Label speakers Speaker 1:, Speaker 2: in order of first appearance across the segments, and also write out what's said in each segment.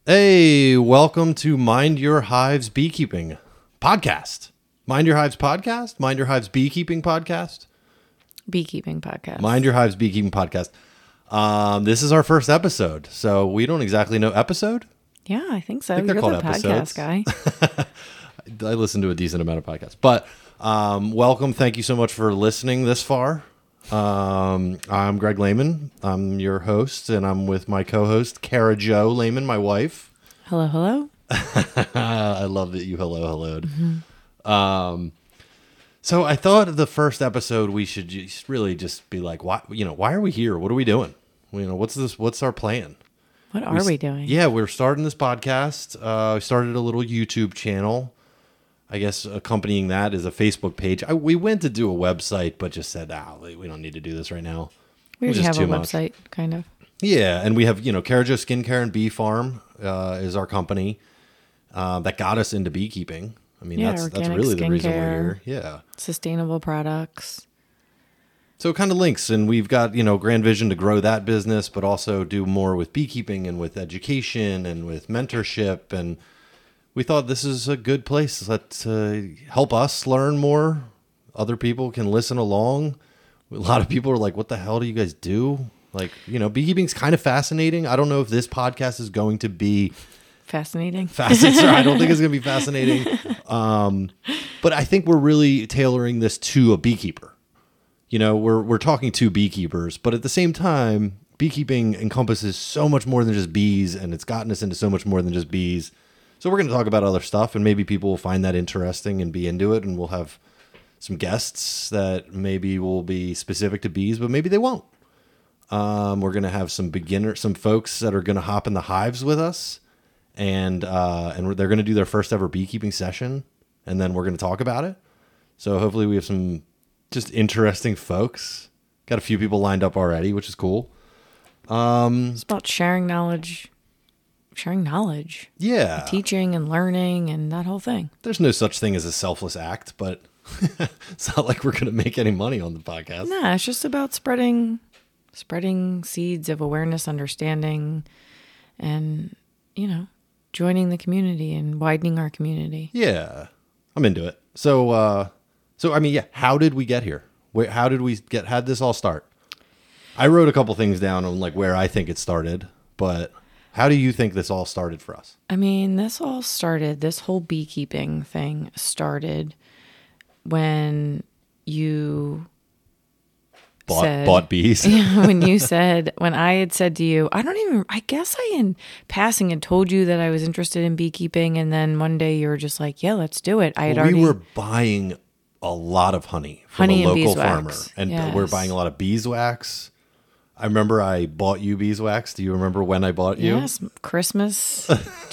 Speaker 1: Hey, welcome to Mind Your Hives Beekeeping Podcast. Mind Your Hives Podcast? Mind Your Hives Beekeeping Podcast?
Speaker 2: Beekeeping podcast.
Speaker 1: Mind Your Hives Beekeeping Podcast. This is our first episode, so we don't exactly know episode.
Speaker 2: Yeah, I think so.
Speaker 1: I think they're
Speaker 2: You're
Speaker 1: called
Speaker 2: the
Speaker 1: episodes.
Speaker 2: podcast guy.
Speaker 1: I listen to a decent amount of podcasts. But welcome. Thank you so much for listening this far. I'm Greg Lehman. I'm your host, and I'm with my co-host, Kara Jo Lehman, my wife.
Speaker 2: Hello, hello.
Speaker 1: I love that you hello'd. Mm-hmm. So I thought the first episode we should just be like, why are we here? What are we doing? What's this? What's our plan?
Speaker 2: What are we doing?
Speaker 1: Yeah, we're starting this podcast. We started a little YouTube channel. I guess accompanying that is a Facebook page. We went to do a website, but just said, we don't need to do this right now.
Speaker 2: We
Speaker 1: It was
Speaker 2: already
Speaker 1: just
Speaker 2: have a
Speaker 1: too much.
Speaker 2: website, kind of.
Speaker 1: Yeah, and we have, Kara Jo Skincare and Bee Farm is our company that got us into beekeeping. I mean,
Speaker 2: Yeah,
Speaker 1: that's
Speaker 2: organic
Speaker 1: really the reason we're
Speaker 2: skincare.
Speaker 1: here. Yeah.
Speaker 2: Sustainable products.
Speaker 1: So it kind of links, and we've got, grand vision to grow that business, but also do more with beekeeping and with education and with mentorship. And we thought this is a good place that help us learn more. Other people can listen along. A lot of people are like, what the hell do you guys do? Like, beekeeping's kind of fascinating. I don't know if this podcast is going to be
Speaker 2: Fascinating.
Speaker 1: fascinating. I don't think it's going to be fascinating. But I think we're really tailoring this to a beekeeper. We're talking to beekeepers, but at the same time, beekeeping encompasses so much more than just bees, and it's gotten us into so much more than just bees. So we're going to talk about other stuff, and maybe people will find that interesting and be into it, and we'll have some guests that maybe will be specific to bees, but maybe they won't. We're going to have some folks that are going to hop in the hives with us, and they're going to do their first ever beekeeping session, and then we're going to talk about it. So hopefully we have some just interesting folks. Got a few people lined up already, which is cool.
Speaker 2: It's about sharing knowledge.
Speaker 1: Yeah.
Speaker 2: Teaching and learning and that whole thing.
Speaker 1: There's no such thing as a selfless act, but it's not like we're going to make any money on the podcast.
Speaker 2: Nah, it's just about spreading seeds of awareness, understanding, and, joining the community and widening our community.
Speaker 1: Yeah. I'm into it. So I mean, yeah, how did we get here? How did this all start? I wrote a couple things down on like where I think it started, but how do you think this all started for us?
Speaker 2: I mean, this whole beekeeping thing started when you
Speaker 1: Bought bees.
Speaker 2: when I had said to you, I guess I in passing had told you that I was interested in beekeeping. And then one day you were just like, yeah, let's do it.
Speaker 1: We were buying a lot of honey from a local farmer, and we're buying a lot of beeswax. I remember I bought you beeswax. Do you remember when I bought you?
Speaker 2: Yes, Christmas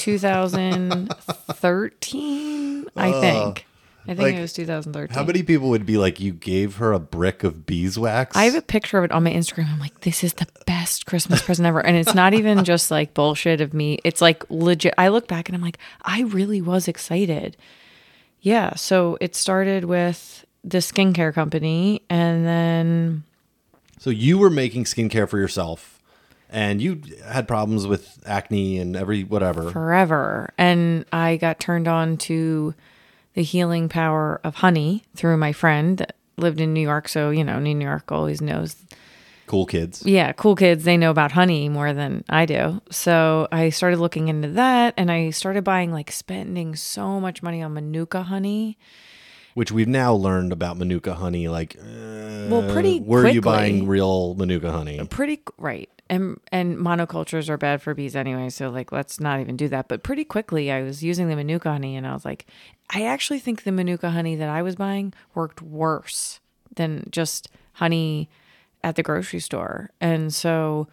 Speaker 2: 2013, I think. I think it was 2013.
Speaker 1: How many people would be like, you gave her a brick of beeswax?
Speaker 2: I have a picture of it on my Instagram. I'm like, this is the best Christmas present ever. And it's not even just like bullshit of me. It's like legit. I look back and I'm like, I really was excited. Yeah. So it started with the skincare company, and then.
Speaker 1: So you were making skincare for yourself, and you had problems with acne and whatever.
Speaker 2: Forever. And I got turned on to the healing power of honey through my friend that lived in New York. So, New York always knows.
Speaker 1: Cool kids.
Speaker 2: Yeah, cool kids. They know about honey more than I do. So I started looking into that, and I started spending so much money on Manuka honey.
Speaker 1: Which we've now learned about Manuka honey.
Speaker 2: Pretty
Speaker 1: were you
Speaker 2: quickly.
Speaker 1: buying real Manuka honey?
Speaker 2: Right. And monocultures are bad for bees anyway. So let's not even do that. But pretty quickly I was using the Manuka honey, and I was like, I actually think the Manuka honey that I was buying worked worse than just honey at the grocery store. And so,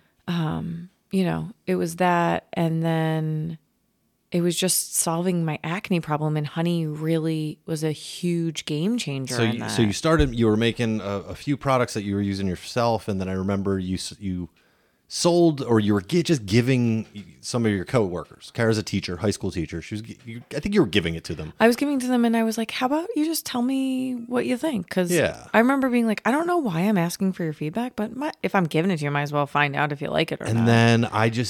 Speaker 2: it was that. And then it was just solving my acne problem, and honey really was a huge game changer.
Speaker 1: So you were making a few products that you were using yourself, and then I remember you sold, or you were just giving some of your coworkers. Kara's a teacher, high school teacher. I think you were giving it to them.
Speaker 2: I was giving to them, and I was like, how about you just tell me what you think? Because I remember being like, I don't know why I'm asking for your feedback, but if I'm giving it to you, I might as well find out if you like it or not.
Speaker 1: And then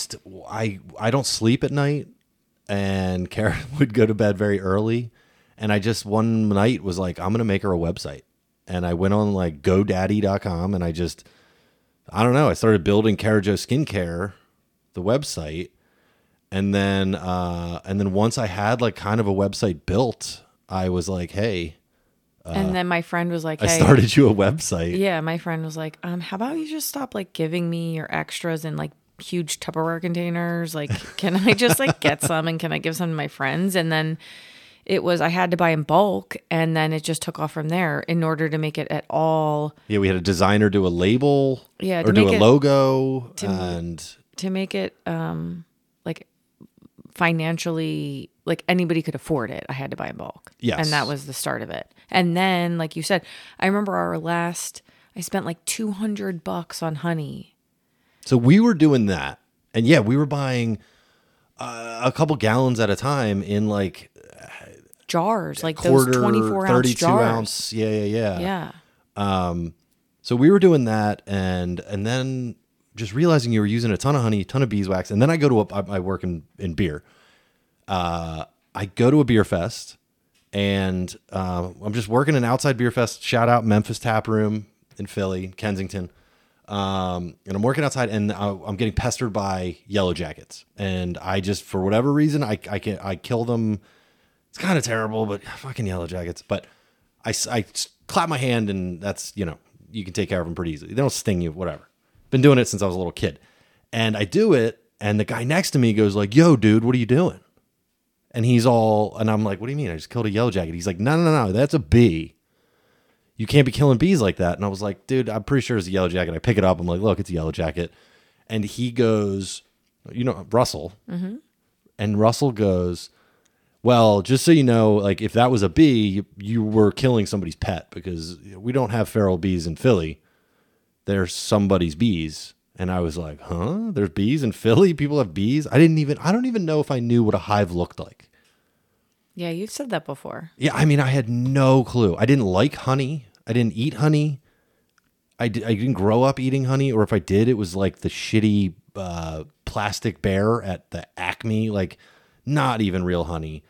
Speaker 1: I don't sleep at night, and Kara would go to bed very early. And I just one night was like, I'm going to make her a website. And I went on like GoDaddy.com, and I don't know. I started building Kara Jo Skincare, the website. And then once I had like kind of a website built, I was like, hey.
Speaker 2: And then my friend was like, hey.
Speaker 1: I started you a website.
Speaker 2: Yeah, my friend was like, how about you just stop like giving me your extras in like huge Tupperware containers? Like, can I just like get some, and can I give some to my friends? And then I had to buy in bulk, and then it just took off from there in order to make it at all.
Speaker 1: Yeah, we had a designer do a label, or do a logo,
Speaker 2: to make it like financially, like anybody could afford it. I had to buy in bulk.
Speaker 1: Yes.
Speaker 2: And that was the start of it. And then, like you said, I remember I spent like $200 on honey.
Speaker 1: So we were doing that. And yeah, we were buying a couple gallons at a time in like
Speaker 2: jars, like those 24 ounce
Speaker 1: 32
Speaker 2: jars.
Speaker 1: ounce. Yeah.
Speaker 2: Yeah.
Speaker 1: So we were doing that, and then just realizing you were using a ton of honey, a ton of beeswax. And then I go to I work in beer. I go to a beer fest, and I'm just working an outside beer fest. Shout out Memphis Tap Room in Philly, Kensington. And I'm working outside, and I'm getting pestered by yellow jackets. And I just, for whatever reason, I kill them. It's kind of terrible, but fucking yellow jackets. But I clap my hand, and that's, you can take care of them pretty easily. They don't sting you, whatever. Been doing it since I was a little kid. And I do it, and the guy next to me goes like, yo, dude, what are you doing? And and I'm like, what do you mean? I just killed a yellow jacket. He's like, no, that's a bee. You can't be killing bees like that. And I was like, dude, I'm pretty sure it's a yellow jacket. I pick it up. I'm like, look, it's a yellow jacket. And he goes, Russell. Mm-hmm. And Russell goes, well, just so you know, like if that was a bee, you were killing somebody's pet, because we don't have feral bees in Philly. They're somebody's bees. And I was like, huh? There's bees in Philly? People have bees? I don't even know if I knew what a hive looked like.
Speaker 2: Yeah, you've said that before.
Speaker 1: Yeah, I mean, I had no clue. I didn't like honey. I didn't eat honey. I didn't grow up eating honey, or if I did, it was like the shitty plastic bear at the Acme, like not even real honey.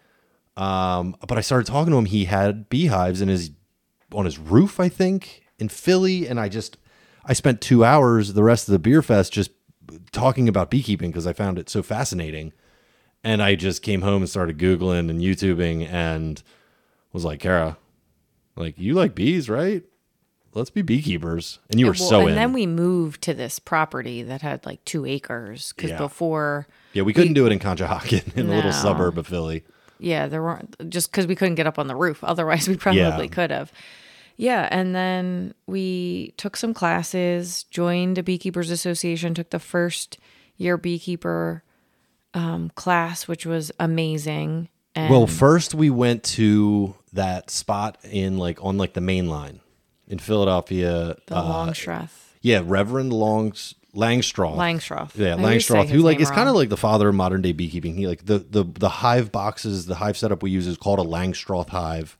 Speaker 1: But I started talking to him. He had beehives on his roof, I think, in Philly, and I spent 2 hours the rest of the beer fest just talking about beekeeping because I found it so fascinating. And I just came home and started Googling and YouTubing and was like, Kara, like, you like bees, right? Let's be beekeepers. And you were so in.
Speaker 2: And then we moved to this property that had like 2 acres because before.
Speaker 1: Yeah, we couldn't do it in Conshohocken, in a little suburb of Philly.
Speaker 2: Yeah, there weren't, just because we couldn't get up on the roof. Otherwise, we probably could have. Yeah, and then we took some classes, joined a beekeepers association, took the first year beekeeper class, which was amazing. And
Speaker 1: well, first we went to that spot on the main line in Philadelphia.
Speaker 2: The Longstreth.
Speaker 1: Yeah, Reverend Langstroth. Yeah, Langstroth, who is kind of like the father of modern day beekeeping. He the hive boxes, the hive setup we use is called a Langstroth hive.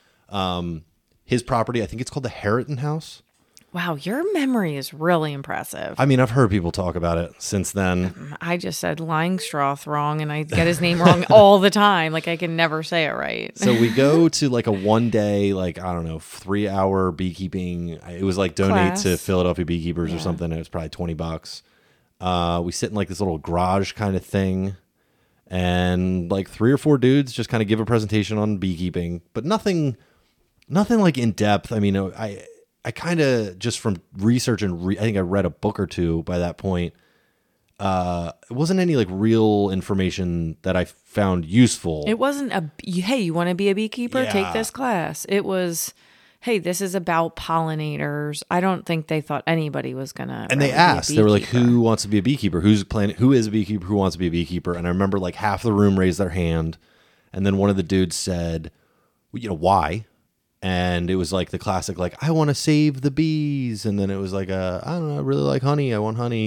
Speaker 1: His property, I think it's called the Harriton House.
Speaker 2: Wow, your memory is really impressive.
Speaker 1: I mean, I've heard people talk about it since then.
Speaker 2: I just said Langstroth wrong, and I get his name wrong all the time. Like, I can never say it right.
Speaker 1: So we go to like a 1 day, 3-hour beekeeping. It was like donate
Speaker 2: class
Speaker 1: to Philadelphia beekeepers or something. It was probably $20. We sit in like this little garage kind of thing, and like 3 or 4 dudes just kind of give a presentation on beekeeping, but nothing like in depth. I mean, I kind of just from research and I think I read a book or 2 by that point. It wasn't any like real information that I found useful.
Speaker 2: It wasn't hey, you want to be a beekeeper?
Speaker 1: Yeah.
Speaker 2: Take this class. It was, hey, this is about pollinators. I don't think they thought anybody was gonna.
Speaker 1: And they asked, they were like, "Who wants to be a beekeeper? Who is a beekeeper? Who wants to be a beekeeper?" And I remember like half the room raised their hand, and then one of the dudes said, well, why? And it was like the classic, like, I want to save the bees. And then it was like, I don't know, I really like honey. I want honey.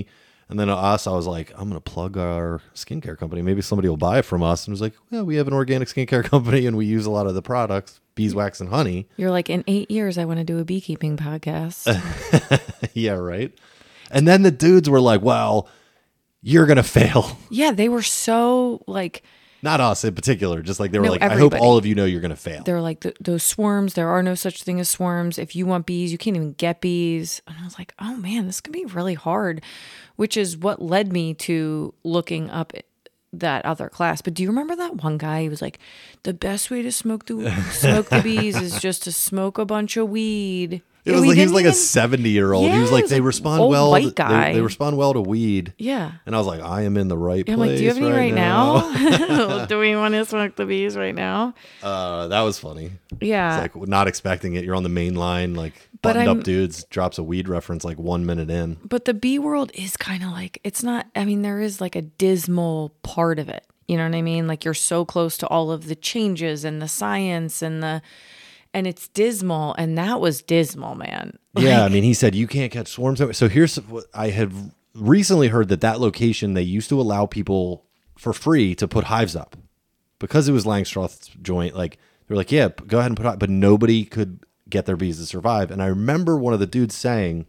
Speaker 1: And then us, I was like, I'm going to plug our skincare company. Maybe somebody will buy it from us. And it was like, yeah, we have an organic skincare company and we use a lot of the products, beeswax and honey.
Speaker 2: You're like, in 8 years, I want to do a beekeeping podcast.
Speaker 1: Yeah, right. And then the dudes were like, well, you're going to fail.
Speaker 2: Yeah, they were so like...
Speaker 1: Not us in particular. Just like they were
Speaker 2: No,
Speaker 1: like,
Speaker 2: everybody.
Speaker 1: I hope all of you know you're going to fail.
Speaker 2: They're like, those swarms, there are no such thing as swarms. If you want bees, you can't even get bees. And I was like, oh man, this can be really hard, which is what led me to looking up that other class. But do you remember that one guy? He was like, the best way to smoke the bees is just to smoke a bunch of weed.
Speaker 1: He was like a 70-year-old.
Speaker 2: Yeah,
Speaker 1: he was like,
Speaker 2: it
Speaker 1: they
Speaker 2: was
Speaker 1: respond
Speaker 2: old
Speaker 1: well.
Speaker 2: white guy.
Speaker 1: They respond well to weed.
Speaker 2: Yeah.
Speaker 1: And I was like, I am in the right place.
Speaker 2: I'm like, do you have any right
Speaker 1: now?
Speaker 2: now? Do we want to smoke the bees right now?
Speaker 1: That was funny.
Speaker 2: Yeah.
Speaker 1: It's like not expecting it. You're on the main line, like
Speaker 2: But
Speaker 1: buttoned up dudes, drops a weed reference like 1 minute in.
Speaker 2: But the bee world is kind of like, it's not, I mean, there is like a dismal part of it. You know what I mean? Like you're so close to all of the changes and the science and it's dismal. And that was dismal, man.
Speaker 1: Yeah. I mean, he said you can't catch swarms. So here's what I had recently heard that location, they used to allow people for free to put hives up because it was Langstroth's joint. Like they're like, yeah, go ahead and put it, but nobody could get their bees to survive. And I remember one of the dudes saying,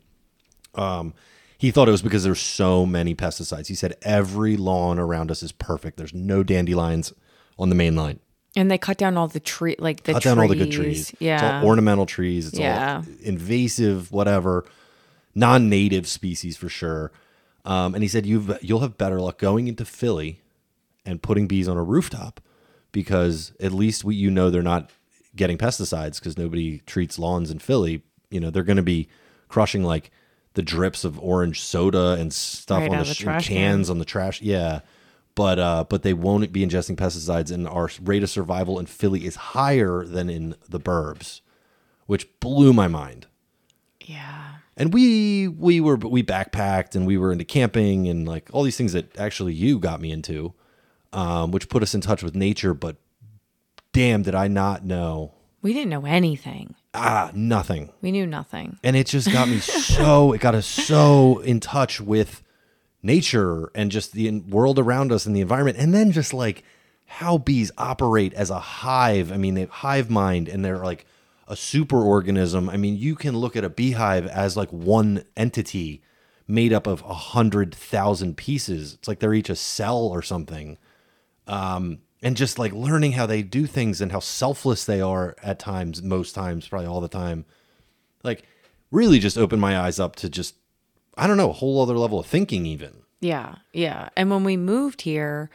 Speaker 1: he thought it was because there's so many pesticides. He said every lawn around us is perfect. There's no dandelions on the main line.
Speaker 2: And they cut down all the tree, like the
Speaker 1: cut
Speaker 2: trees.
Speaker 1: down all the good trees.
Speaker 2: Yeah.
Speaker 1: It's all ornamental trees. It's all invasive, whatever, non-native species for sure. And he said you'll have better luck going into Philly and putting bees on a rooftop because at least they're not getting pesticides because nobody treats lawns in Philly. You know, they're going to be crushing like the drips of orange soda and stuff
Speaker 2: Right
Speaker 1: on
Speaker 2: out
Speaker 1: the
Speaker 2: of the trash
Speaker 1: cans on the trash. Yeah. But they won't be ingesting pesticides, and our rate of survival in Philly is higher than in the burbs, which blew my mind.
Speaker 2: Yeah.
Speaker 1: And we backpacked and we were into camping and like all these things that actually you got me into, which put us in touch with nature. But damn, did I not know?
Speaker 2: We didn't know anything.
Speaker 1: Nothing.
Speaker 2: We knew nothing.
Speaker 1: And it just got me it got us so in touch with nature and just the world around us and the environment. And then just like how bees operate as a hive. I mean, they have hive mind and they're like a super organism. I mean, you can look at a beehive as like one entity made up of 100,000 pieces. It's like they're each a cell or something. And just like learning how they do things and how selfless they are at times, most times, probably all the time, like really just opened my eyes up to just, I don't know, a whole other level of thinking even.
Speaker 2: Yeah. Yeah. And when we moved here,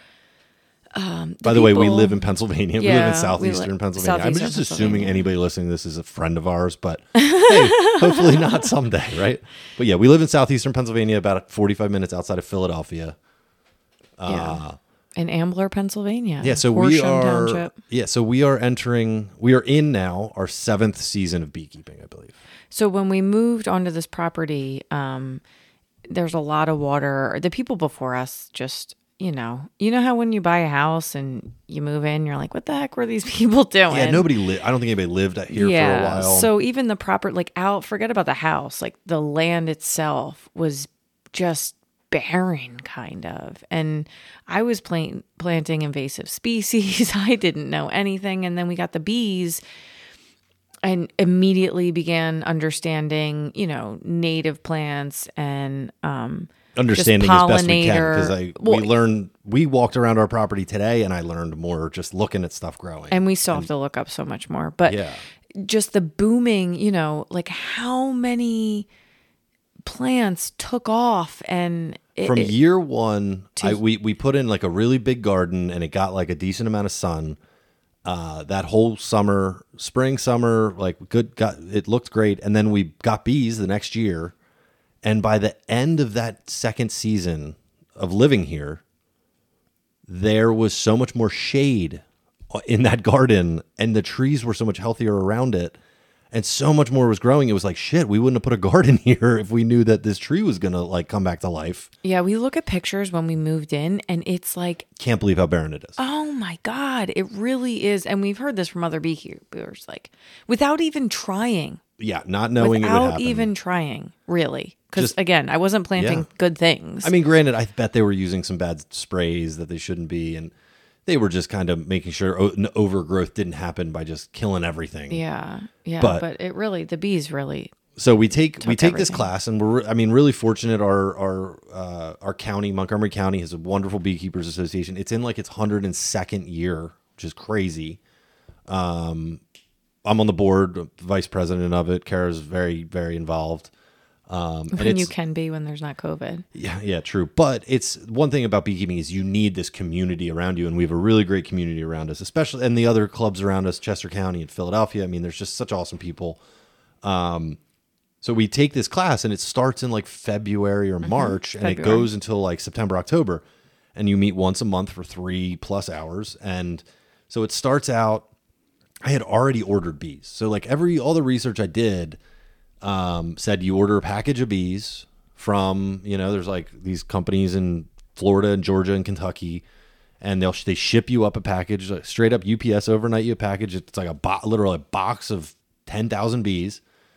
Speaker 1: by the way, we live in Pennsylvania. We live in southeastern Pennsylvania. I'm
Speaker 2: southeastern
Speaker 1: just assuming
Speaker 2: Pennsylvania.
Speaker 1: anybody listening to this is a friend of ours, but hey, hopefully not someday, right? But yeah, we live in southeastern Pennsylvania, about 45 minutes outside of Philadelphia.
Speaker 2: In Ambler, Pennsylvania.
Speaker 1: Yeah, so
Speaker 2: Horsham Township.
Speaker 1: we are in now our 7th season of beekeeping, I believe.
Speaker 2: So when we moved onto this property, there's a lot of water. The people before us just, you know how when you buy a house and you move in, you're like, what the heck were these people doing?
Speaker 1: Yeah, I don't think anybody lived here for a while.
Speaker 2: So even the forget about the house, like the land itself was just barren kind of. And I was planting invasive species. I didn't know anything. And then we got the bees and immediately began understanding, native plants and
Speaker 1: understanding as best we can
Speaker 2: pollinator.
Speaker 1: We walked around our property today and I learned more just looking at stuff growing.
Speaker 2: And we still have to look up so much more. But just the booming, like how many plants took off and
Speaker 1: from year one, we put in like a really big garden and it got like a decent amount of sun. That whole spring, summer, like it looked great. And then we got bees the next year. And by the end of that second season of living here, there was so much more shade in that garden and the trees were so much healthier around it. And so much more was growing. It was like, shit, we wouldn't have put a garden here if we knew that this tree was going to like come back to life.
Speaker 2: Yeah, we look at pictures when we moved in and it's like...
Speaker 1: Can't believe how barren it is.
Speaker 2: Oh my God, it really is. And we've heard this from other beekeepers, like without even trying.
Speaker 1: not knowing it would
Speaker 2: without
Speaker 1: happen.
Speaker 2: even trying, really. Because
Speaker 1: Just-
Speaker 2: again, I wasn't planting
Speaker 1: Yeah.
Speaker 2: good things.
Speaker 1: I mean, granted, I bet they were using some bad sprays that they shouldn't be, and they were just kind of making sure overgrowth didn't happen by just killing everything.
Speaker 2: yeah.
Speaker 1: But-
Speaker 2: But it really, the bees really,
Speaker 1: So we take this
Speaker 2: everything.
Speaker 1: class, and we're really fortunate. Our county, Montgomery County, has a wonderful beekeepers association. It's in like its 102nd year, which is crazy. I'm on the board, vice president of it. Kara's very, very involved. And
Speaker 2: when you can be when there's not COVID.
Speaker 1: yeah, true. But it's one thing about beekeeping is you need this community around you, and we have a really great community around us, especially and the other clubs around us, Chester County and Philadelphia. I mean, there's just such awesome people. So we take this class, and it starts in like February or March, and it
Speaker 2: February.
Speaker 1: goes until like September, October, and you meet once a month for 3+ hours. And so it starts out. I had already ordered bees, so like all the research I did. Said you order a package of bees from, there's like these companies in Florida and Georgia and Kentucky, and they ship you up a package, like straight up UPS overnight you a package. It's like literally a box of 10,000 bees.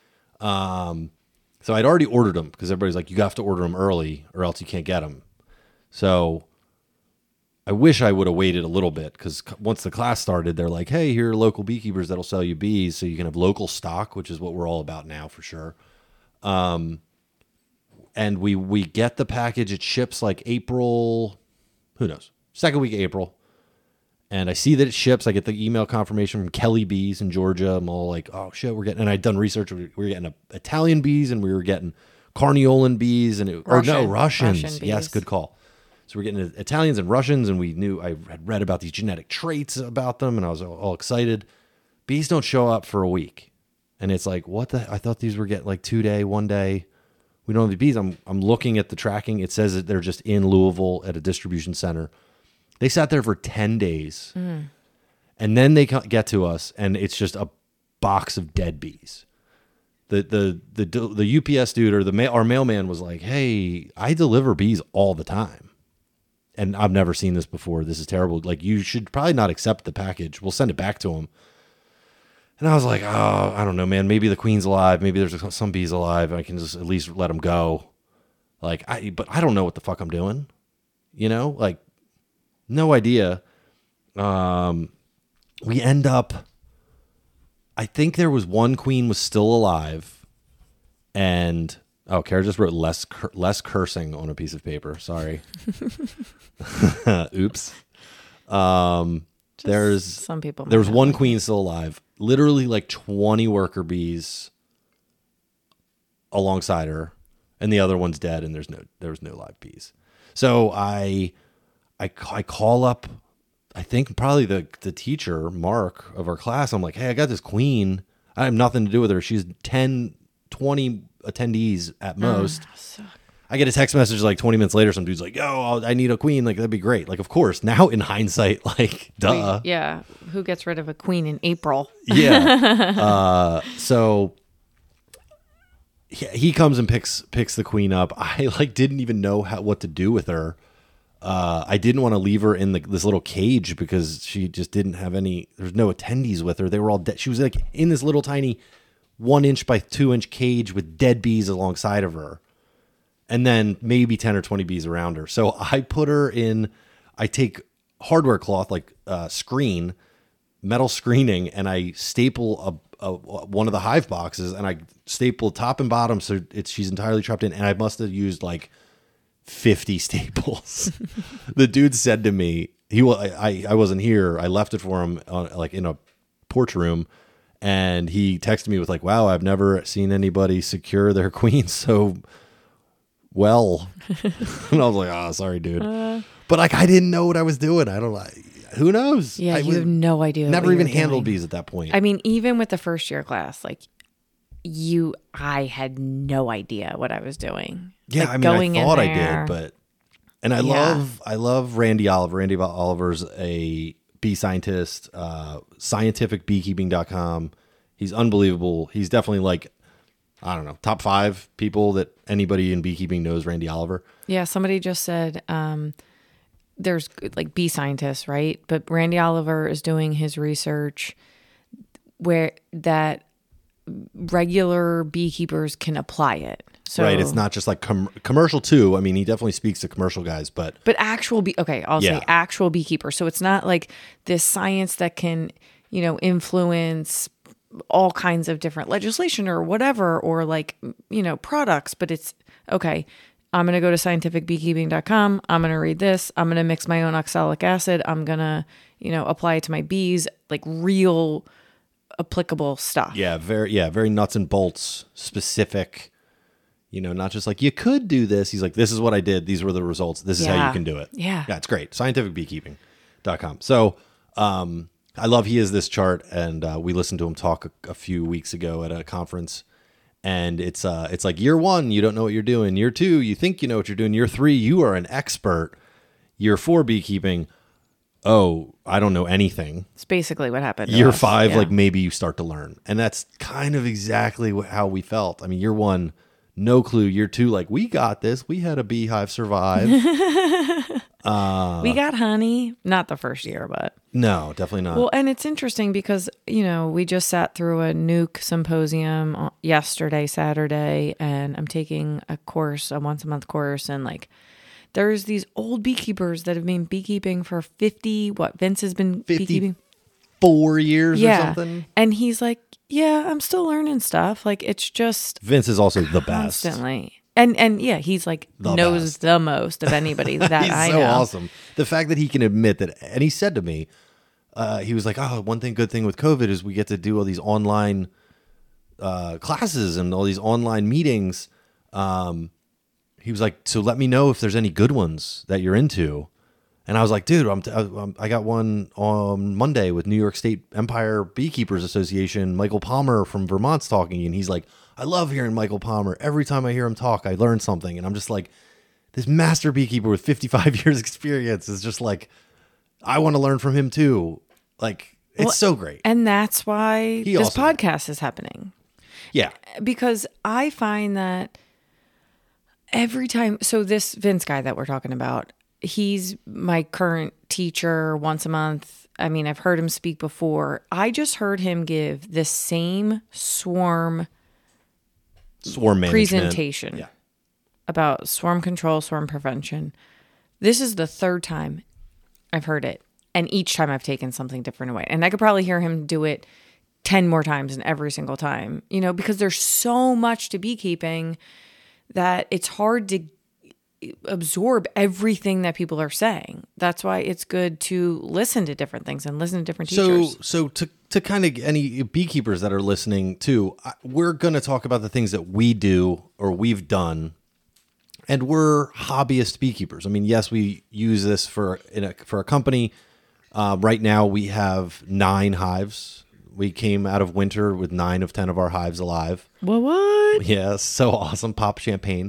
Speaker 1: So I'd already ordered them because everybody's like, you have to order them early or else you can't get them. So I wish I would have waited a little bit because once the class started, they're like, hey, here are local beekeepers that'll sell you bees so you can have local stock, which is what we're all about now for sure. And we get the package. It ships like April, who knows, second week of April. And I see that it ships. I get the email confirmation from Kelly Bees in Georgia. I'm all like, oh, shit, and I'd done research. We were getting Italian bees and we were getting Carniolan bees Russian
Speaker 2: Russian
Speaker 1: Yes,
Speaker 2: bees.
Speaker 1: good call. So we're getting Italians and Russians, and I had read about these genetic traits about them, and I was all excited. Bees don't show up for a week. And it's like, what I thought these were getting like 2-day, 1-day. We don't have the bees. I'm looking at the tracking. It says that they're just in Louisville at a distribution center. They sat there for 10 days. And then they get to us, and it's just a box of dead bees. The UPS dude or our mailman was like, hey, I deliver bees all the time. And I've never seen this before. This is terrible. Like, you should probably not accept the package. We'll send it back to him. And I was like, oh, I don't know, man. Maybe the queen's alive. Maybe there's some bees alive. I can just at least let them go. Like, but I don't know what the fuck I'm doing. Like, no idea. We end up, I think there was one queen was still alive. And, Kara just wrote less cursing on a piece of paper. Sorry. Oops. There's
Speaker 2: some people.
Speaker 1: There was one queen still alive. Literally like 20 worker bees alongside her, and the other one's dead, and there was no live bees. So I call up, I think probably the teacher, Mark, of our class. I'm like, hey, I got this queen. I have nothing to do with her. She's 10, 20 attendees at most. I get a text message like 20 minutes later. Some dude's like, yo, I need a queen. Like, that'd be great. Like, of course, now in hindsight, like, duh.
Speaker 2: Yeah. Who gets rid of a queen in April?
Speaker 1: Yeah. So he comes and picks the queen up. I like didn't even know what to do with her. I didn't want to leave her in this little cage because she just didn't have there's no attendees with her. They were all dead. She was like in this little tiny 1-inch by 2-inch cage with dead bees alongside of her. And then maybe 10 or 20 bees around her. So I put her in, I take hardware cloth, like metal screening, and I staple one of the hive boxes, and I staple top and bottom so she's entirely trapped in. And I must have used like 50 staples. The dude said to me, I wasn't here. I left it for him like in a porch room. And he texted me with like, wow, I've never seen anybody secure their queen so well. And I was like, oh, sorry, dude. But like, I didn't know what I was doing. I don't know. Who knows?
Speaker 2: Yeah, you have no idea.
Speaker 1: Never even handled bees at that point.
Speaker 2: I mean, even with the first year class, like I had no idea what I was doing.
Speaker 1: Yeah,
Speaker 2: like,
Speaker 1: I mean,
Speaker 2: going
Speaker 1: I thought
Speaker 2: in
Speaker 1: I
Speaker 2: there,
Speaker 1: did, but I love Randy Oliver. Randy Oliver's a bee scientist, scientificbeekeeping.com. He's unbelievable. He's definitely like, I don't know, top 5 people that anybody in beekeeping knows Randy Oliver.
Speaker 2: Yeah, somebody just said there's like bee scientists, right? But Randy Oliver is doing his research where that regular beekeepers can apply it. So,
Speaker 1: right. It's not just like commercial too. I mean, he definitely speaks to commercial guys, but
Speaker 2: actual I'll say actual beekeepers. So it's not like this science that can, influence all kinds of different legislation or whatever, or like, products, but it's okay. I'm going to go to scientificbeekeeping.com. I'm going to read this. I'm going to mix my own oxalic acid. I'm going to, apply it to my bees, like real applicable stuff.
Speaker 1: Yeah. Very nuts and bolts specific, not just like you could do this. He's like, this is what I did. These were the results. This is how you can do it.
Speaker 2: Yeah.
Speaker 1: Yeah. It's great. Scientificbeekeeping.com. So, I love he has this chart, and we listened to him talk a few weeks ago at a conference, and it's like year 1, you don't know what you're doing. Year 2, you think you know what you're doing. Year 3, you are an expert. Year 4, beekeeping, oh, I don't know anything.
Speaker 2: It's basically what happened.
Speaker 1: Year 5, like maybe you start to learn, and that's kind of exactly how we felt. I mean, year 1, no clue. Year 2, like we got this. We had a beehive survive.
Speaker 2: We got honey. Not the first year, but
Speaker 1: no, definitely not.
Speaker 2: Well, and it's interesting because, we just sat through a nuke symposium yesterday, Saturday, and I'm taking a course, a once a month course. And like, there's these old beekeepers that have been beekeeping for Vince has been beekeeping
Speaker 1: 4 years or something.
Speaker 2: And he's like, yeah, I'm still learning stuff. Like, it's just
Speaker 1: Vince is also the best.
Speaker 2: Constantly. And yeah, he's like knows the most of anybody that I know.
Speaker 1: He's so awesome. The fact that he can admit that, and he said to me, he was like, "Oh, good thing with COVID is we get to do all these online classes and all these online meetings." He was like, "So let me know if there's any good ones that you're into." And I was like, "Dude, I got one on Monday with New York State Empire Beekeepers Association. Michael Palmer from Vermont's talking," and he's like, I love hearing Michael Palmer. Every time I hear him talk, I learn something. And I'm just like, this master beekeeper with 55 years experience is just like, I want to learn from him too. Like, it's so great.
Speaker 2: And that's why this podcast is happening.
Speaker 1: Yeah.
Speaker 2: Because I find that every time, so this Vince guy that we're talking about, he's my current teacher once a month. I mean, I've heard him speak before. I just heard him give the same swarm
Speaker 1: management
Speaker 2: presentation about swarm control, swarm prevention. This is the third time I've heard it. And each time I've taken something different away. And I could probably hear him do it 10 more times and every single time, because there's so much to beekeeping that it's hard to absorb everything that people are saying. That's why it's good to listen to different things and listen to different teachers.
Speaker 1: So to kind of any beekeepers that are listening too, we're going to talk about the things that we do or we've done, and we're hobbyist beekeepers. I mean, yes, we use this for a company. Right now we have 9 hives. We came out of winter with 9 of 10 of our hives alive.
Speaker 2: What?
Speaker 1: Yeah, so awesome. Pop champagne.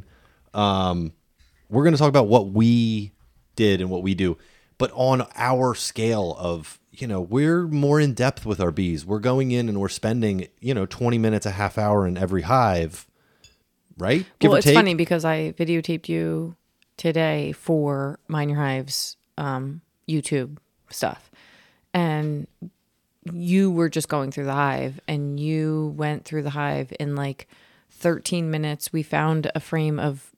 Speaker 1: We're going to talk about what we did and what we do, but on our scale of, we're more in depth with our bees. We're going in and we're spending, 20 minutes, a half hour in every hive, right?
Speaker 2: Well, it's funny because I videotaped you today for Mind Your Hive's YouTube stuff. And you were just going through the hive, and you went through the hive in like 13 minutes. We found a frame of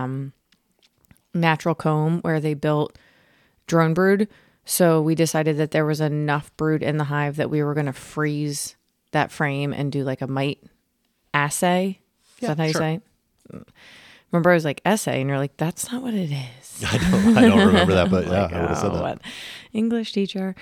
Speaker 2: natural comb where they built drone brood. So we decided that there was enough brood in the hive that we were going to freeze that frame and do like a mite assay. Is that how you say it? Remember, I was like, essay, and you're like, that's not what it is.
Speaker 1: I don't remember that, but yeah, I would have said that.
Speaker 2: What? English teacher.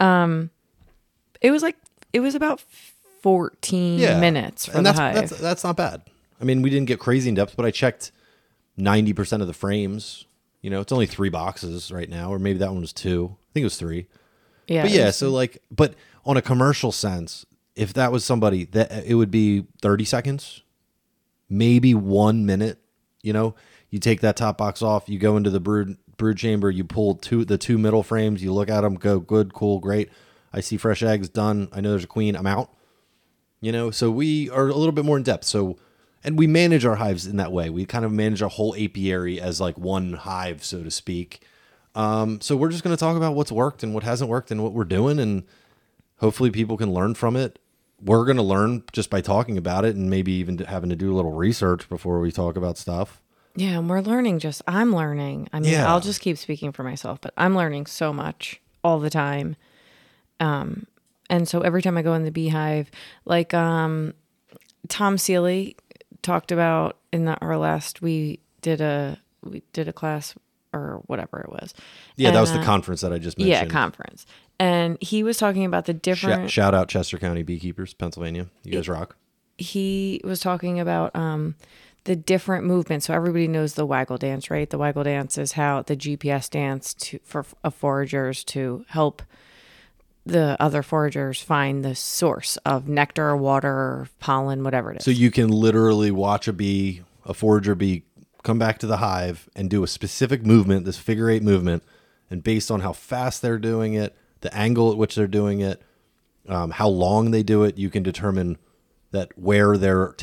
Speaker 2: It was about 14 minutes for the hive.
Speaker 1: That's not bad. I mean, we didn't get crazy in depth, but I checked 90% of the frames. It's only 3 boxes right now, or maybe that one was 2. I think it was 3.
Speaker 2: Yeah.
Speaker 1: But yeah, so but on a commercial sense, if that was somebody, that it would be 30 seconds, maybe 1 minute. You take that top box off, you go into the brood chamber, you pull the 2 middle frames, you look at them, go good, cool, great. I see fresh eggs, done. I know there's a queen, I'm out. So we are a little bit more in depth. So, and we manage our hives in that way. We kind of manage our whole apiary as like one hive, so to speak. So we're just going to talk about what's worked and what hasn't worked and what we're doing, and hopefully people can learn from it. we're going to learn just by talking about it, and maybe even having to do a little research before we talk about stuff.
Speaker 2: Yeah, and I'm learning. I mean, I'll just keep speaking for myself, but I'm learning so much all the time. And so every time I go in the beehive, like Tom Seeley talked about our last, we did a class or whatever it was.
Speaker 1: Yeah,
Speaker 2: and,
Speaker 1: that was the conference that I just mentioned.
Speaker 2: Yeah, conference. And he was talking about the different...
Speaker 1: Shout out Chester County Beekeepers, Pennsylvania. You guys rock.
Speaker 2: He was talking about the different movements. So everybody knows the waggle dance, right? The waggle dance is how the GPS dance for foragers to help the other foragers find the source of nectar, water, pollen, whatever it is.
Speaker 1: So you can literally watch a forager bee, come back to the hive and do a specific movement, this figure 8 movement, and based on how fast they're doing it, the angle at which they're doing it, how long they do it, you can determine that where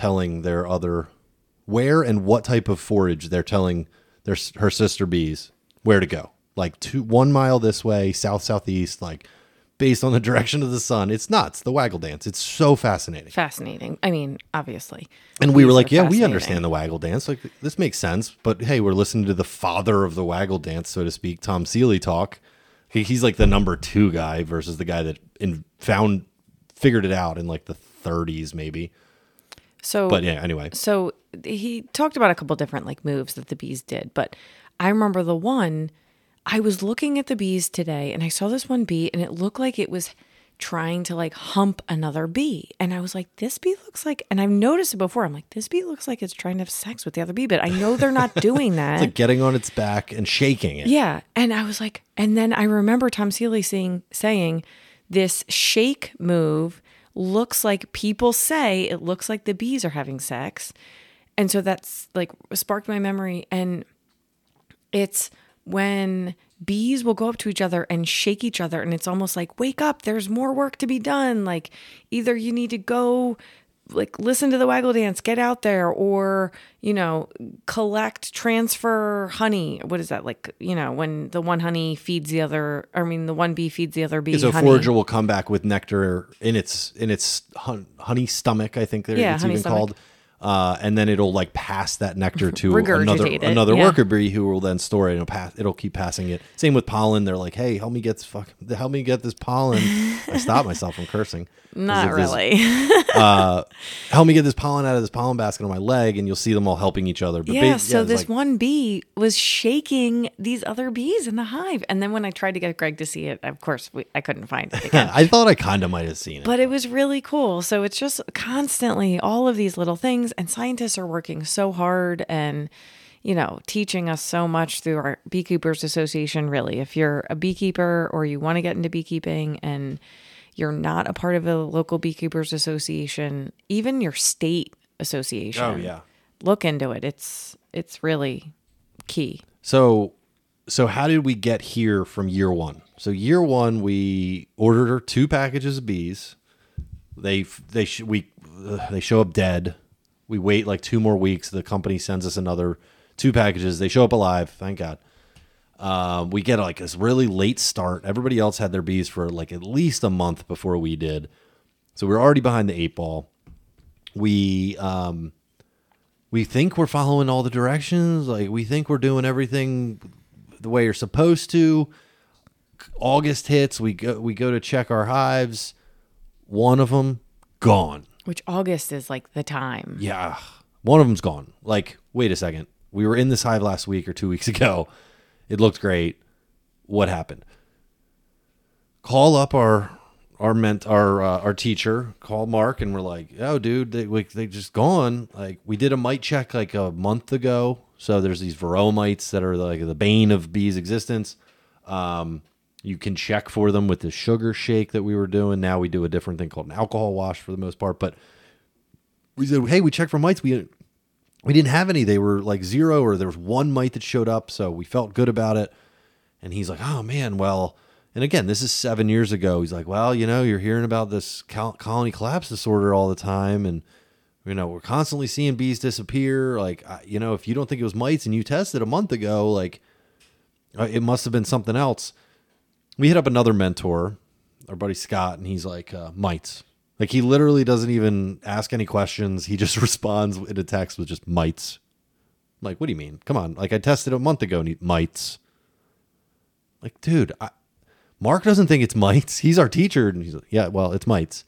Speaker 1: and what type of forage they're telling her sister bees where to go. Like 1 mile this way, southeast, like based on the direction of the sun. It's nuts. The waggle dance. It's so fascinating.
Speaker 2: Fascinating. I mean, obviously.
Speaker 1: And we were like, yeah, we understand the waggle dance. Like, this makes sense. But hey, we're listening to the father of the waggle dance, so to speak, Tom Seeley talk. He's like the number 2 guy versus the guy that figured it out in like the 30s, maybe.
Speaker 2: So,
Speaker 1: but yeah, anyway.
Speaker 2: So he talked about a couple different like moves that the bees did, but I remember the one. I was looking at the bees today, and I saw this one bee, and it looked like it was trying to like hump another bee, and I was like, this bee looks like, and I've noticed it before. I'm like, this bee looks like it's trying to have sex with the other bee, but I know they're not doing that.
Speaker 1: It's like getting on its back and shaking it.
Speaker 2: Yeah, and I was like, and then I remember Tom Seeley saying this shake move looks like people say it looks like the bees are having sex. And so that's like sparked my memory. And it's when bees will go up to each other and shake each other. And it's almost like, wake up, there's more work to be done. Like either you need to go like listen to the waggle dance, get out there, or, transfer honey. What is that? Like, when the one honey feeds the other, the one bee feeds the other bee.
Speaker 1: So
Speaker 2: honey.
Speaker 1: Forager will come back with nectar in its honey stomach, I think it's even called. And then it'll like pass that nectar to another worker bee who will then store it. It'll keep passing it. Same with pollen. They're like, hey, help me get this pollen. I stopped myself from cursing.
Speaker 2: Not really.
Speaker 1: Help me get this pollen out of this pollen basket on my leg, and you'll see them all helping each other. But
Speaker 2: so this one bee was shaking these other bees in the hive. And then when I tried to get Greg to see it, of course, I couldn't find it again.
Speaker 1: I thought I kind of might have seen it.
Speaker 2: But it was really cool. So it's just constantly all of these little things. And scientists are working so hard and, teaching us so much through our Beekeepers Association, really. If you're a beekeeper or you want to get into beekeeping and you're not a part of a local Beekeepers Association, even your state association.
Speaker 1: Oh, yeah.
Speaker 2: Look into it. It's really key.
Speaker 1: So how did we get here from year one? So year one, we ordered 2 packages of bees. They show up dead. We wait like 2 more weeks. The company sends us another 2 packages. They show up alive. Thank God. We get like this really late start. Everybody else had their bees for like at least a month before we did. So we're already behind the 8 ball. We think we're following all the directions. Like we think we're doing everything the way you're supposed to. August hits. We go to check our hives. One of them gone.
Speaker 2: Which August is like the time.
Speaker 1: Yeah. One of them's gone. Like, wait a second. We were in this hive last week or 2 weeks ago. It looked great. What happened? Call up our teacher, call Mark, and we're like, oh, dude, they just gone. Like, we did a mite check like a month ago. So there's these varroa mites that are like the bane of bees' existence. You can check for them with the sugar shake that we were doing. Now we do a different thing called an alcohol wash for the most part. But we said, hey, we checked for mites. We didn't have any. They were like 0, or there was 1 mite that showed up. So we felt good about it. And he's like, oh, man, well, and again, this is 7 years ago. He's like, well, you're hearing about this colony collapse disorder all the time. And, we're constantly seeing bees disappear. Like, if you don't think it was mites and you tested a month ago, like, it must have been something else. We hit up another mentor, our buddy Scott, and he's like, mites. Like he literally doesn't even ask any questions. He just responds in a text with just mites. I'm like, what do you mean? Come on. Like I tested a month ago and he mites. Like, dude, Mark doesn't think it's mites. He's our teacher. And he's like, yeah, well, it's mites.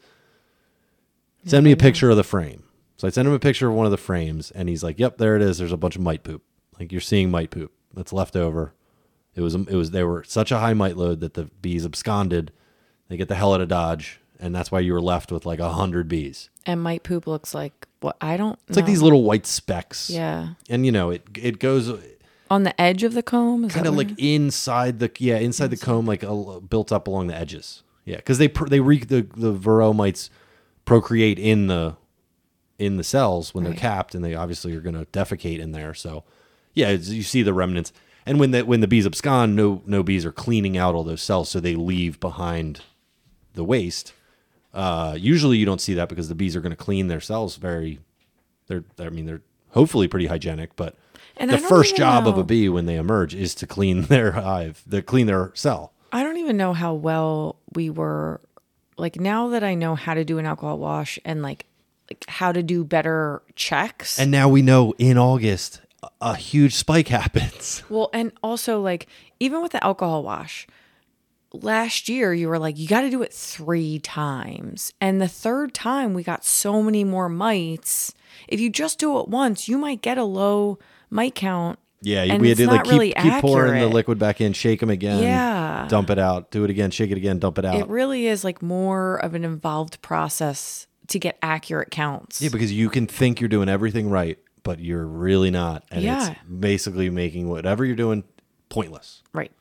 Speaker 1: Send me a picture of the frame. So I sent him a picture of one of the frames and he's like, yep, there it is. There's a bunch of mite poop. Like you're seeing mite poop that's left over. They were such a high mite load that the bees absconded. They get the hell out of Dodge. And that's why you were left with like 100 bees.
Speaker 2: And mite poop looks like what? I don't know.
Speaker 1: It's like these little white specks.
Speaker 2: Yeah.
Speaker 1: And you know, it goes
Speaker 2: on the edge of the comb.
Speaker 1: Kind of like inside the comb, like built up along the edges. Yeah, because the varroa mites procreate in the cells when they're capped, and they obviously are going to defecate in there. So yeah, you see the remnants. And when the bees abscond, no bees are cleaning out all those cells, so they leave behind the waste. Usually you don't see that because the bees are going to clean their cells they're hopefully pretty hygienic, but the first job of a bee when they emerge is to clean their hive, clean their cell.
Speaker 2: I don't even know how well we were, like now that I know how to do an alcohol wash and like how to do better checks.
Speaker 1: And now we know in August, a huge spike happens.
Speaker 2: Well, and also like even with the alcohol wash, last year you were like, you got to do it 3 times. And the third time we got so many more mites. If you just do it once, you might get a low mite count.
Speaker 1: Yeah, we had to like keep pouring the liquid back in, shake them again, dump it out, do it again, shake it again, dump it out.
Speaker 2: It really is like more of an involved process to get accurate counts.
Speaker 1: Yeah, because you can think you're doing everything right, but you're really not. And it's basically making whatever you're doing pointless.
Speaker 2: Right.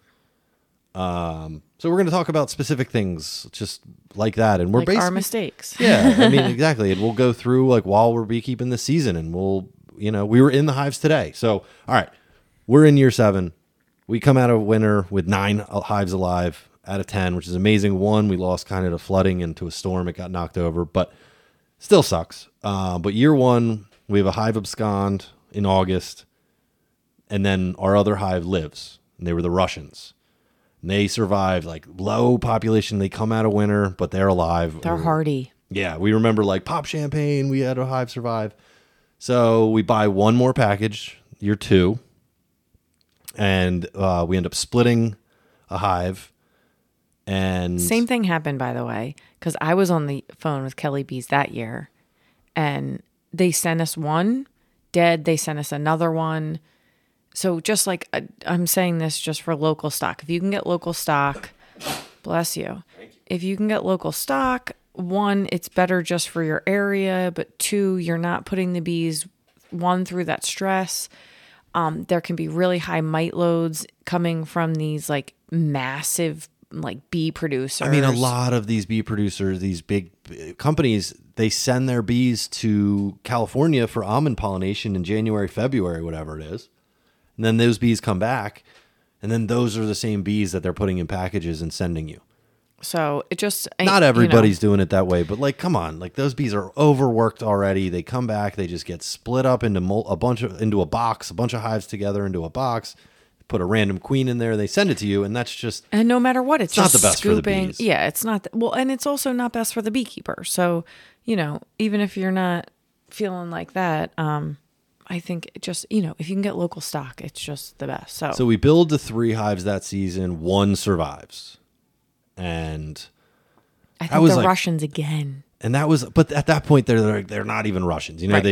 Speaker 1: So we're going to talk about specific things just like that. And we're
Speaker 2: like
Speaker 1: basically
Speaker 2: our mistakes.
Speaker 1: Yeah, I mean, exactly. And we'll go through like while we're beekeeping this season and we were in the hives today. So, all right, we're in year 7. We come out of winter with 9 hives alive out of 10, which is amazing. 1, we lost kind of to flooding and to a storm. It got knocked over, but still sucks. But year 1, we have a hive abscond in August, and then our other hive lives, and they were the Russians. And they survived, like low population. They come out of winter, but they're alive.
Speaker 2: They're hardy.
Speaker 1: Yeah, we remember like Pop Champagne. We had a hive survive. So we buy one more package, year 2, and we end up splitting a hive. And
Speaker 2: same thing happened, by the way, because I was on the phone with Kelly Bees that year, and they sent us one dead. They sent us another one. So just like I'm saying this just for local stock. If you can get local stock, bless you. If you can get local stock, 1, it's better just for your area, but 2, you're not putting the bees, 1, through that stress. There can be really high mite loads coming from these like massive like bee producers.
Speaker 1: I mean, a lot of these bee producers, these big companies, they send their bees to California for almond pollination in January, February, whatever it is. And then those bees come back, and then those are the same bees that they're putting in packages and sending you.
Speaker 2: So it just...
Speaker 1: Not everybody's doing it that way, but like, come on. Like those bees are overworked already. They come back, they just get split up into into a box, a bunch of hives together into a box, put a random queen in there, they send it to you, and that's just...
Speaker 2: And no matter what, it's just
Speaker 1: not the best
Speaker 2: scooping.
Speaker 1: For the bees.
Speaker 2: Yeah, it's not... Well, and it's also not best for the beekeeper. So, even if you're not feeling like that... I think it just, if you can get local stock, it's just the best. So
Speaker 1: we build the 3 hives that season. 1 survives. And
Speaker 2: I think the Russians again.
Speaker 1: And that was, but at that point, they're not even Russians.
Speaker 2: Right.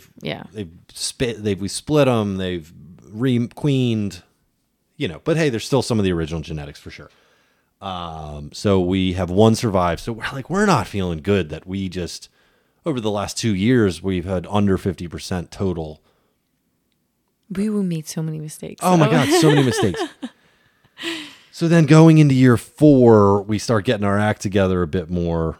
Speaker 1: We split them. They've re-queened, but hey, there's still some of the original genetics for sure. So we have 1 survive. So we're not feeling good that we just, over the last 2 years, we've had under 50% total.
Speaker 2: We made so many mistakes.
Speaker 1: Oh my God, so many mistakes. So then going into year 4, we start getting our act together a bit more.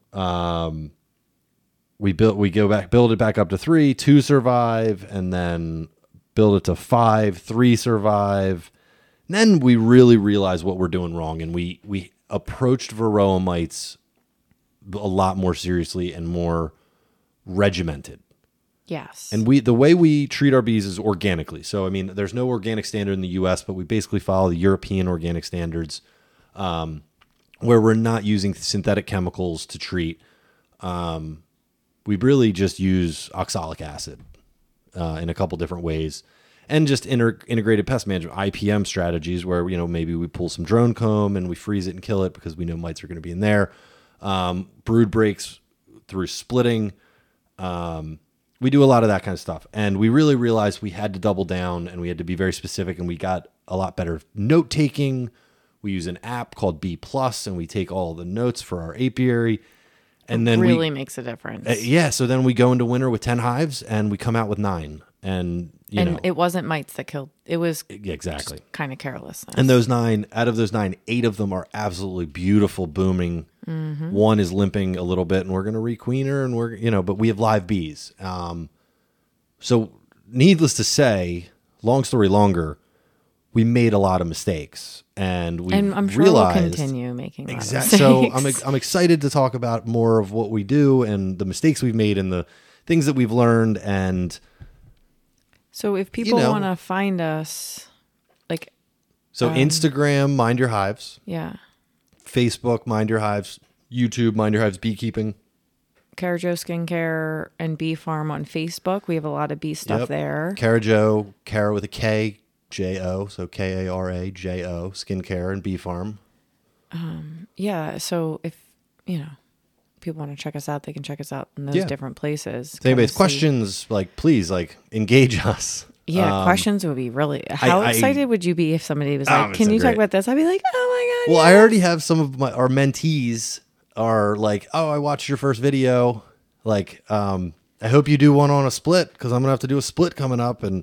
Speaker 1: We build it back up to 3, 2 survive, and then build it to 5, 3 survive. And then we really realize what we're doing wrong, and we approached varroa mites a lot more seriously and more regimented.
Speaker 2: Yes.
Speaker 1: And the way we treat our bees is organically. So, I mean, there's no organic standard in the U.S., but we basically follow the European organic standards, where we're not using synthetic chemicals to treat. we really just use oxalic acid in a couple different ways, and just integrated pest management IPM strategies where maybe we pull some drone comb and we freeze it and kill it because we know mites are going to be in there. Brood breaks through splitting. We do a lot of that kind of stuff, and we really realized we had to double down and we had to be very specific, and we got a lot better note taking. We use an app called B Plus, and we take all the notes for our apiary. And then
Speaker 2: really makes a difference.
Speaker 1: Yeah. So then we go into winter with 10 hives and we come out with 9. And,
Speaker 2: it wasn't mites that killed. It was
Speaker 1: exactly
Speaker 2: kind of carelessness.
Speaker 1: And out of those 9, 8 of them are absolutely beautiful, booming. Mm-hmm. One is limping a little bit, and we're going to requeen her, and but we have live bees. So needless to say, long story longer, we made a lot of mistakes, and
Speaker 2: I'm sure
Speaker 1: realized
Speaker 2: we'll continue making
Speaker 1: exactly. So I'm excited to talk about more of what we do and the mistakes we've made and the things that we've learned. And
Speaker 2: so if people want to find us,
Speaker 1: Instagram, Mind Your Hives, Facebook, Mind Your Hives, YouTube, Mind Your Hives Beekeeping,
Speaker 2: Carajo Skincare and Bee Farm on Facebook. We have a lot of bee stuff there.
Speaker 1: Carajo, Cara with a K. J-O, so K-A-R-A-J-O, Skincare and Bee Farm.
Speaker 2: So if, people want to check us out, they can check us out in those different places.
Speaker 1: If anybody's questions, please, engage us.
Speaker 2: Yeah, questions would be really... How excited would you be if somebody was like, can you talk about this? I'd be like, oh my God.
Speaker 1: Well, I already have some of our mentees are like, oh, I watched your first video. I hope you do one on a split because I'm going to have to do a split coming up. And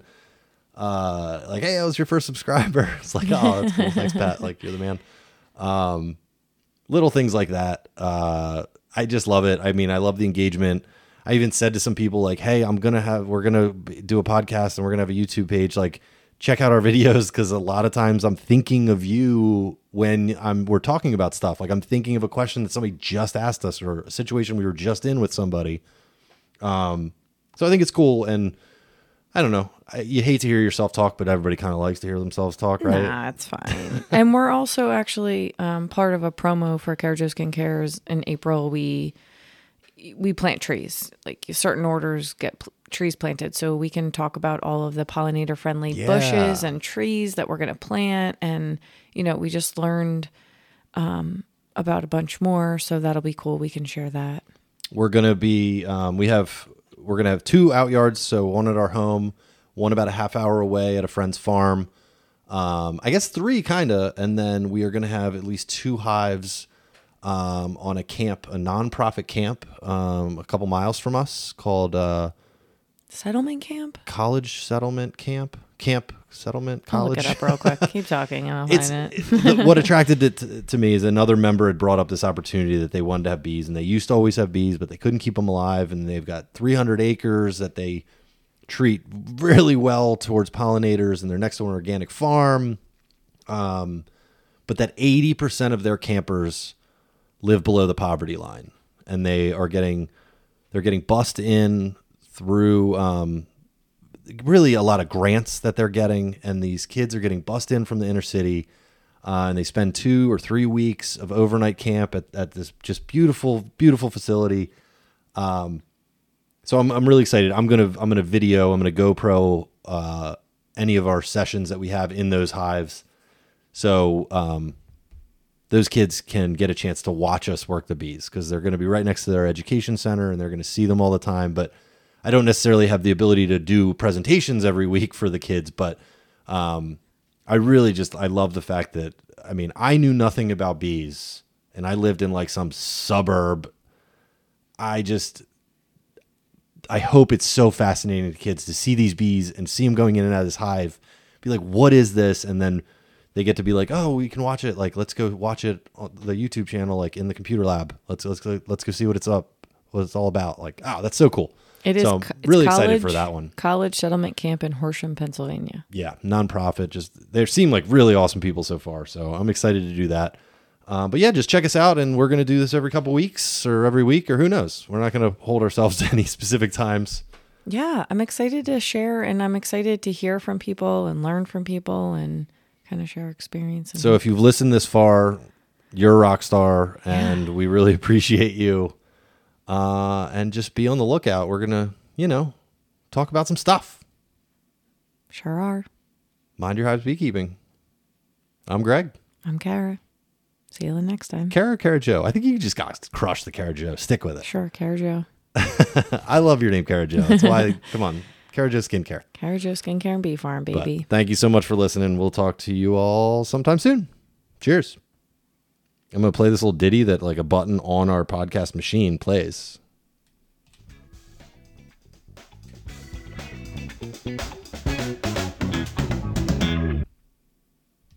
Speaker 1: hey, I was your first subscriber. It's like, oh, that's cool. Thanks, Pat. You're the man. Little things like that. I just love it. I mean, I love the engagement. I even said to some people hey, we're going to do a podcast and we're going to have a YouTube page. Check out our videos. Cause a lot of times I'm thinking of you when we're talking about stuff. I'm thinking of a question that somebody just asked us or a situation we were just in with somebody. So I think it's cool. And I don't know. You hate to hear yourself talk, but everybody kind of likes to hear themselves talk, right?
Speaker 2: Nah, it's fine. And we're also actually part of a promo for Carajo Skincare. In April, we plant trees. Certain orders get trees planted, so we can talk about all of the pollinator-friendly bushes and trees that we're going to plant. And we just learned about a bunch more, so that'll be cool. We can share that.
Speaker 1: We're going to be we're going to have 2 out yards, so one at our home, one about a half hour away at a friend's farm. I guess 3 kind of, and then we are going to have at least 2 hives on a camp, a nonprofit camp, a couple miles from us called
Speaker 2: Settlement Camp?
Speaker 1: College Settlement Camp. Camp Settlement College.
Speaker 2: I'll look it up real quick. Keep talking and I'll find it.
Speaker 1: What attracted it to me is another member had brought up this opportunity that they wanted to have bees, and they used to always have bees, but they couldn't keep them alive, and they've got 300 acres that they treat really well towards pollinators, and they're next to an organic farm. But that 80% of their campers live below the poverty line, and they're getting bussed in through really a lot of grants that they're getting, and these kids are getting bussed in from the inner city, and they spend 2 or 3 weeks of overnight camp at this just beautiful facility. So I'm really excited. I'm gonna GoPro any of our sessions that we have in those hives, so those kids can get a chance to watch us work the bees, because they're going to be right next to their education center and they're going to see them all the time. But I don't necessarily have the ability to do presentations every week for the kids, but I love the fact that, I knew nothing about bees, and I lived in some suburb. I hope it's so fascinating to kids to see these bees and see them going in and out of this hive, be like, what is this? And then they get to be like, oh, we can watch it. Let's go watch it on the YouTube channel, in the computer lab. Let's go see what it's all about. Oh, that's so cool.
Speaker 2: It is.
Speaker 1: So I'm really excited for that one.
Speaker 2: College Settlement Camp in Horsham, Pennsylvania.
Speaker 1: Yeah, nonprofit. They seem like really awesome people so far. So I'm excited to do that. But yeah, just check us out, and we're going to do this every couple weeks or every week, or who knows. We're not going to hold ourselves to any specific times. Yeah,
Speaker 2: I'm excited to share, and I'm excited to hear from people and learn from people and kind of share experience.
Speaker 1: So if you've listened this far, you're a rock star, and we really appreciate you. and just be on the lookout. We're going to, talk about some stuff.
Speaker 2: Sure are.
Speaker 1: Mind your hives beekeeping. I'm Greg.
Speaker 2: I'm Kara. See you the next time.
Speaker 1: Kara Joe. I think you just got to crush the Kara Joe. Stick with it.
Speaker 2: Sure, Kara Joe.
Speaker 1: I love your name, Kara Joe. That's why, come on. Kara Joe Skincare.
Speaker 2: Kara Joe Skincare and Bee Farm, baby.
Speaker 1: But thank you so much for listening. We'll talk to you all sometime soon. Cheers. I'm going to play this little ditty that like a button on our podcast machine plays.